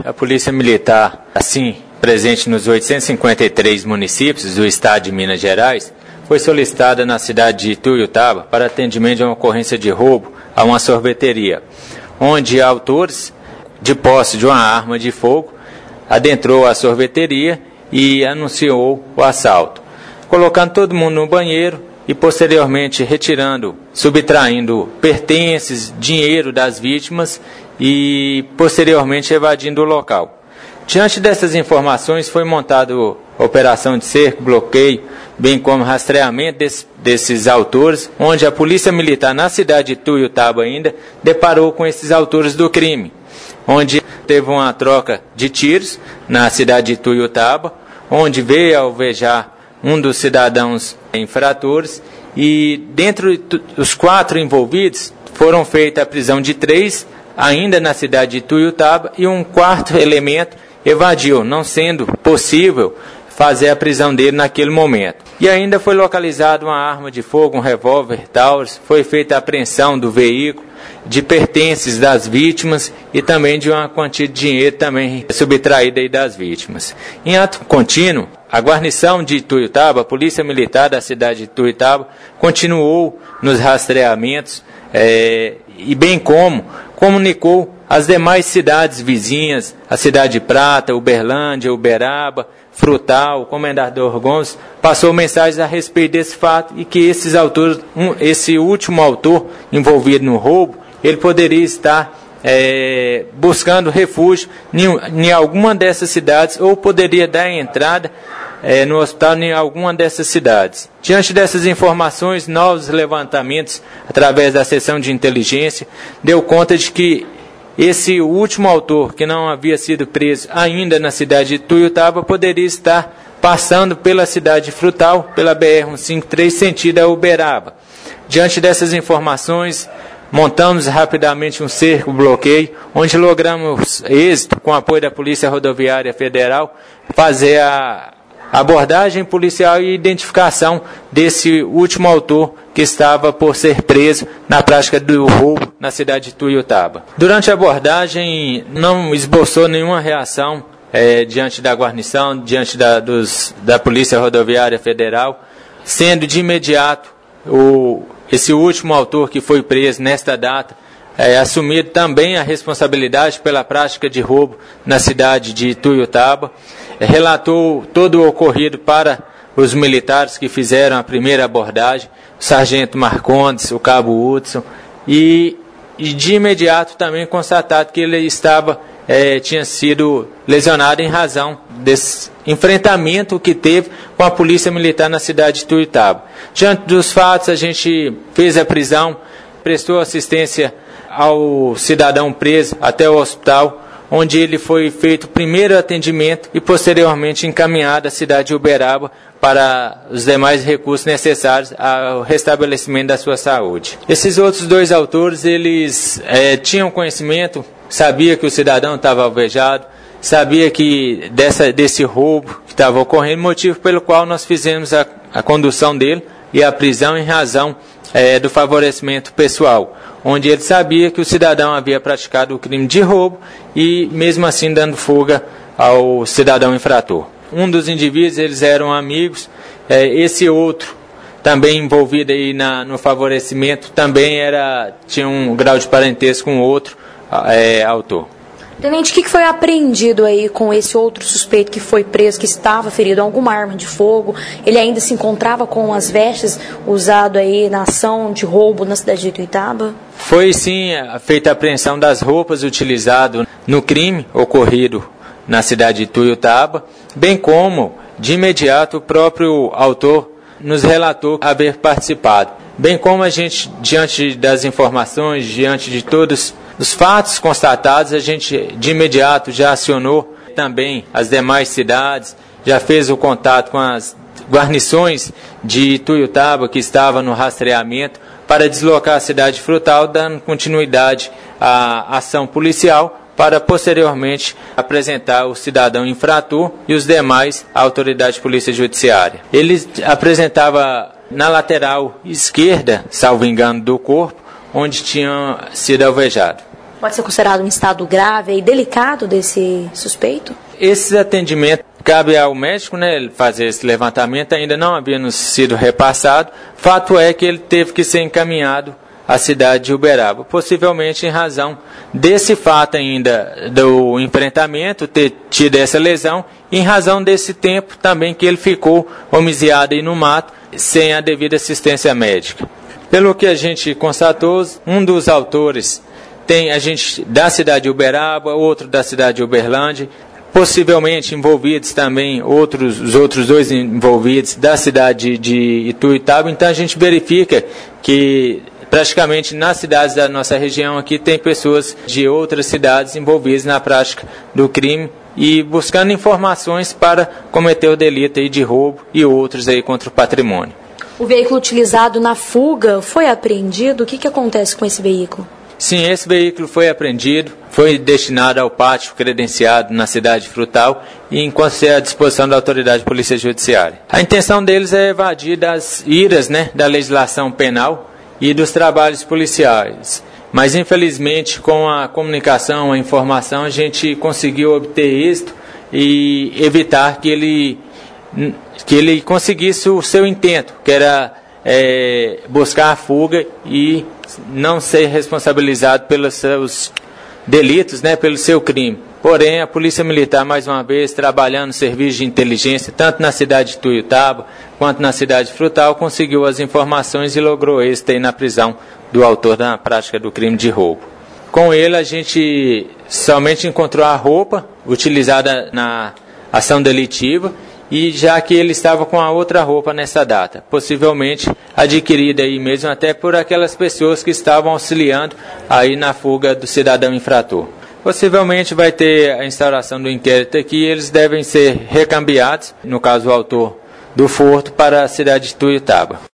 A Polícia Militar, assim, presente nos 853 municípios do estado de Minas Gerais, foi solicitada na cidade de Ituiutaba para atendimento de uma ocorrência de roubo a uma sorveteria, onde autores de posse de uma arma de fogo adentrou a sorveteria e anunciou o assalto, colocando todo mundo no banheiro e posteriormente subtraindo pertences, dinheiro das vítimas e posteriormente evadindo o local. Diante dessas informações foi montada a operação de cerco, bloqueio, bem como rastreamento desses autores, onde a Polícia Militar na cidade de Ituiutaba ainda deparou com esses autores do crime, onde teve uma troca de tiros na cidade de Ituiutaba, onde veio alvejar um dos cidadãos infratores e dentre os 4 envolvidos foram feita a prisão de 3 ainda na cidade de Ituiutaba e um 4º elemento evadiu, não sendo possível fazer a prisão dele naquele momento. E ainda foi localizada uma arma de fogo, um revólver Taurus, foi feita a apreensão do veículo, de pertences das vítimas e também de uma quantia de dinheiro também subtraída aí das vítimas. Em ato contínuo, a guarnição de Ituiutaba, a Polícia Militar da cidade de Ituiutaba, continuou nos rastreamentos e bem como comunicou as demais cidades vizinhas, a Cidade de Prata, Uberlândia, Uberaba, Frutal, Comendador Gomes, passou mensagens a respeito desse fato e que esses autores, esse último autor envolvido no roubo, ele poderia estar buscando refúgio em alguma dessas cidades ou poderia dar entrada no hospital em alguma dessas cidades. Diante dessas informações, novos levantamentos através da seção de inteligência deu conta de que esse último autor, que não havia sido preso ainda na cidade de Ituiutaba, poderia estar passando pela cidade de Frutal, pela BR-153, sentido a Uberaba. Diante dessas informações, montamos rapidamente um cerco, bloqueio, onde logramos êxito, com o apoio da Polícia Rodoviária Federal, fazer a abordagem policial e identificação desse último autor que estava por ser preso na prática do roubo na cidade de Ituiutaba. Durante a abordagem não esboçou nenhuma reação diante da guarnição, diante da Polícia Rodoviária Federal, sendo de imediato esse último autor que foi preso nesta data assumido também a responsabilidade pela prática de roubo na cidade de Ituiutaba, relatou todo o ocorrido para os militares que fizeram a primeira abordagem, o sargento Marcondes, o cabo Hudson, e de imediato também constatado que ele tinha sido lesionado em razão desse enfrentamento que teve com a Polícia Militar na cidade de Ituiutaba. Diante dos fatos, a gente fez a prisão, prestou assistência ao cidadão preso até o hospital, onde ele foi feito o primeiro atendimento e posteriormente encaminhado à cidade de Uberaba para os demais recursos necessários ao restabelecimento da sua saúde. Esses outros 2 autores, eles tinham conhecimento, sabia que o cidadão estava alvejado, sabia que desse roubo que estava ocorrendo, motivo pelo qual nós fizemos a condução dele e a prisão em razão do favorecimento pessoal, onde ele sabia que o cidadão havia praticado o crime de roubo e mesmo assim dando fuga ao cidadão infrator. Um dos indivíduos, eles eram amigos, esse outro também envolvido aí no favorecimento também tinha um grau de parentesco com outro autor. Tenente, o que foi apreendido aí com esse outro suspeito que foi preso, que estava ferido em alguma arma de fogo? Ele ainda se encontrava com as vestes usadas aí na ação de roubo na cidade de Ituiutaba? Foi sim feita a apreensão das roupas utilizadas no crime ocorrido na cidade de Ituiutaba, bem como, de imediato, o próprio autor nos relatou haver participado. Bem como a gente, diante das informações, diante de todos os fatos constatados, a gente de imediato já acionou também as demais cidades, já fez o contato com as guarnições de Ituiutaba que estavam no rastreamento para deslocar a cidade de Frutal, dando continuidade à ação policial para posteriormente apresentar o cidadão infrator e os demais à autoridade de polícia judiciária. Ele apresentava na lateral esquerda, salvo engano, do corpo, onde tinha sido alvejado. Pode ser considerado um estado grave e delicado desse suspeito? Esse atendimento cabe ao médico, né, fazer esse levantamento, ainda não havia nos sido repassado. Fato é que ele teve que ser encaminhado à cidade de Uberaba, possivelmente em razão desse fato ainda do enfrentamento, ter tido essa lesão, em razão desse tempo também que ele ficou homiciado aí no mato, sem a devida assistência médica. Pelo que a gente constatou, um dos autores tem a gente da cidade de Uberaba, outro da cidade de Uberlândia, possivelmente envolvidos também os outros dois envolvidos da cidade de Ituiutaba. Então a gente verifica que praticamente nas cidades da nossa região aqui tem pessoas de outras cidades envolvidas na prática do crime e buscando informações para cometer o delito aí de roubo e outros aí contra o patrimônio. O veículo utilizado na fuga foi apreendido? O que acontece com esse veículo? Sim, esse veículo foi apreendido, foi destinado ao pátio credenciado na cidade de Frutal e encontra-se à disposição da autoridade de polícia judiciária. A intenção deles é evadir das iras, né, da legislação penal e dos trabalhos policiais. Mas, infelizmente, com a comunicação, a informação, a gente conseguiu obter êxito e evitar que ele conseguisse o seu intento, que era buscar a fuga e não ser responsabilizado pelos seus delitos, né, pelo seu crime. Porém, a Polícia Militar, mais uma vez, trabalhando no serviço de inteligência, tanto na cidade de Ituiutaba quanto na cidade de Frutal, conseguiu as informações e logrou êxito aí na prisão do autor da prática do crime de roubo. Com ele, a gente somente encontrou a roupa utilizada na ação delitiva, e já que ele estava com a outra roupa nessa data, possivelmente adquirida aí mesmo até por aquelas pessoas que estavam auxiliando aí na fuga do cidadão infrator. Possivelmente vai ter a instauração do inquérito aqui e eles devem ser recambiados, no caso o autor do furto, para a cidade de Ituiutaba.